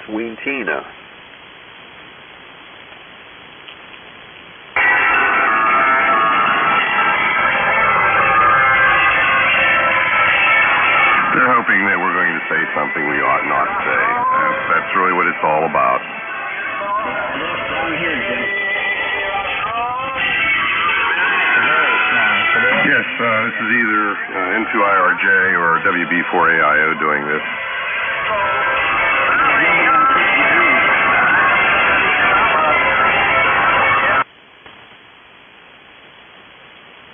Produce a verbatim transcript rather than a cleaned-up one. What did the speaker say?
Weentina. They're hoping that we're going to say something we ought not say. That's, that's really what it's all about. Yes, uh, this is either uh, N two I R J or W B four A I O doing this.